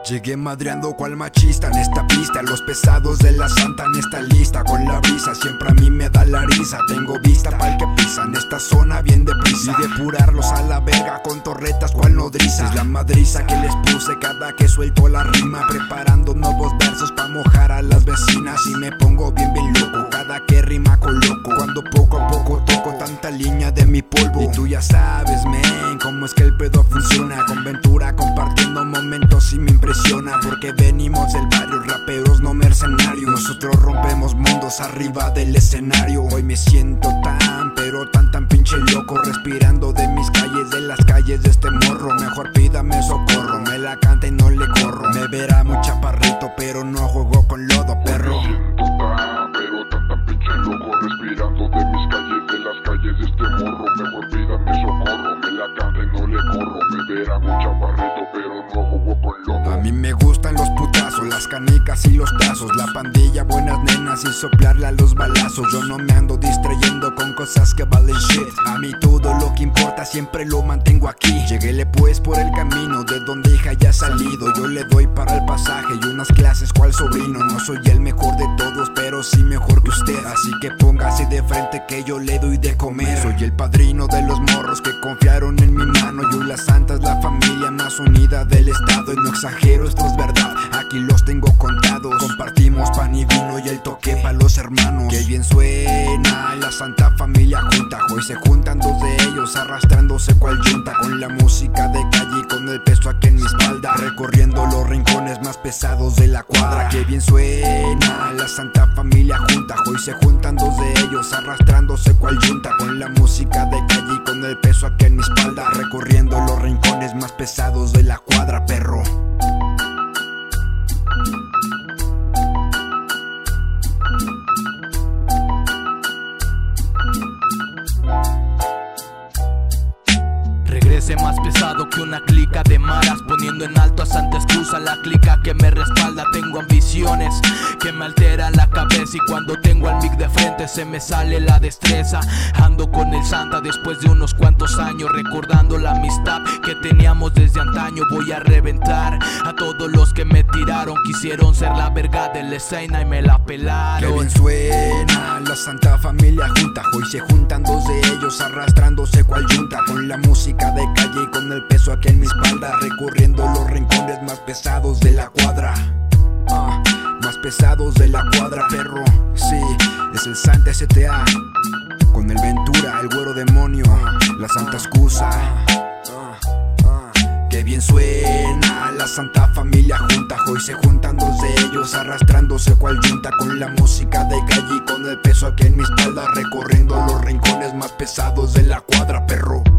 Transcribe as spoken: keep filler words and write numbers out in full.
Llegué madreando cual machista en esta pista. Los pesados de la santa en esta lista. Con la brisa siempre a mí me da la risa. Tengo vista pa'l que pisa en esta zona bien deprisa. Y depurarlos a la verga con torretas cual nodriza. Es la madriza que les puse cada que suelto la rima. Preparando nuevos versos pa' mojar a las vecinas. Y me pongo bien bien loco cada que rima coloco. Cuando poco a poco toco tanta línea de mi polvo. Y tú ya sabes, men, cómo es que el pedo funciona. Con Ventura compartiendo momentos y me impresiona. Porque venimos del barrio, raperos no mercenarios. Nosotros rompemos mundos arriba del escenario. Hoy me siento tan, pero tan tan pinche loco. Respirando de mis calles, de las calles de este morro. Mejor pídame socorro, me la canta y no le corro. Me verá muy chaparrito, pero no juego con lodo, perro. Me siento tan, pero tan tan pinche loco. Respirando de mis calles, de las calles de este morro. Mejor pídame socorro, me la canta y no le corro. Me verá muy chaparrito, pero no juego con lodo. A mí me gustan los putazos, las canicas y los tazos. La pandilla, buenas nenas y soplarle a los balazos. Yo no me ando distrayendo con cosas que valen shit. A mí todo lo que importa siempre lo mantengo aquí. Lleguéle pues por el camino de donde hija ya ha salido. Yo le doy para el pasaje y unas clases cual sobrino. No soy el mejor de todos, pero sí mejor que usted. Así que póngase de frente que yo le doy de comer. Soy el padrino de los morros que confiaron en mi mano. Yo y la santa es la familia más unida del estado. Y no exagero, esto es verdad, aquí los tengo contados. Compartimos pan y vino y el toque pa' los hermanos. Que bien suena la santa familia junta. Hoy se juntan dos de ellos arrastrándose cual yunta. Con la música de calle y con el peso aquí en mi espalda. Recorriendo los rincones más pesados de la cuadra. Que bien suena la santa familia junta. Hoy se juntan dos de ellos arrastrándose cual yunta. Con la música de calle y con el peso aquí en mi espalda. Recorriendo los rincones más pesados de la cuadra, perro. Regrese más pesado que una clica de maras, poniendo en alto a Santa Excusa, la clica que me respalda. Tengo ambiciones que me alteran la cabeza y cuando tengo al mic de frente se me sale la destreza. Ando con el Santa después de unos cuantos años, recordando la amistad que teníamos desde antaño. Voy a reventar a todos los que me tiraron, quisieron ser la verga de la escena y me la pelaron. Que bien suena la santa familia junta. Hoy se juntan dos de ellos arrastrándose cual yunta. Con la música de calle y con el peso aquí en mi espalda. Recorriendo los rincones más pesados de la cuadra. uh, Más pesados de la cuadra, perro. Sí, es el Santa S T A. Con el Ventura, el güero demonio, la santa excusa. Que bien suena la santa familia junta. Hoy se juntan dos de ellos arrastrándose cual yunta. Con la música de calle y con el peso aquí en mi espalda. Recorriendo los rincones más pesados de la cuadra, perro.